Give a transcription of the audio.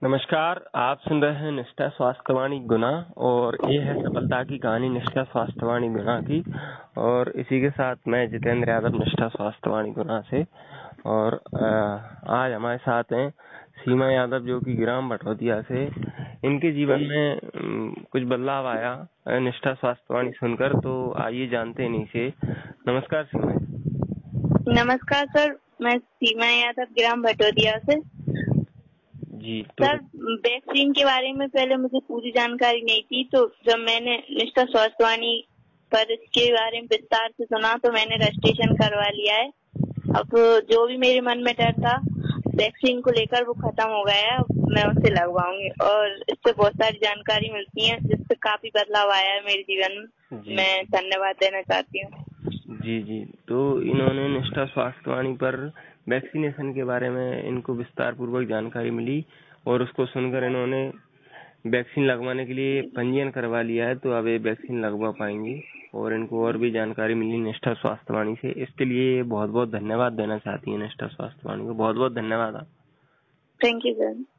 नमस्कार, आप सुन रहे हैं निष्ठा स्वास्थ्यवाणी गुना और ये है सफलता की कहानी निष्ठा स्वास्थ्यवाणी गुना की। और इसी के साथ मैं जितेंद्र यादव निष्ठा स्वास्थ्यवाणी गुना से। और आज हमारे साथ हैं सीमा यादव जो कि ग्राम भटौतिया से। इनके जीवन में कुछ बदलाव आया निष्ठा स्वास्थ्यवाणी सुनकर, तो आइए जानते हैं इन्हीं से। नमस्कार सीमा। नमस्कार सर, मैं सीमा यादव ग्राम भटौतिया से। जी तो सर, वैक्सीन के बारे में पहले मुझे पूरी जानकारी नहीं थी, तो जब मैंने निष्ठा स्वास्थ्यवाणी पर इसके बारे में विस्तार से सुना तो मैंने रजिस्ट्रेशन करवा लिया है। अब जो भी मेरे मन में डर था वैक्सीन को लेकर वो खत्म हो गया है। मैं उसे लगवाऊंगी और इससे बहुत सारी जानकारी मिलती है जिससे काफी बदलाव आया है मेरे जीवन में। मैं धन्यवाद देना चाहती हूँ। जी, तो इन्होंने निष्ठा स्वास्थ्यवाणी पर वैक्सीनेशन के बारे में इनको विस्तार पूर्वक जानकारी मिली और उसको सुनकर इन्होंने वैक्सीन लगवाने के लिए पंजीयन करवा लिया है। तो अब ये वैक्सीन लगवा पाएंगे और इनको और भी जानकारी मिली निष्ठा स्वास्थ्यवाणी से। इसके लिए बहुत बहुत धन्यवाद देना चाहती है निष्ठा स्वास्थ्यवाणी को। बहुत बहुत धन्यवाद आप। Thank you sir.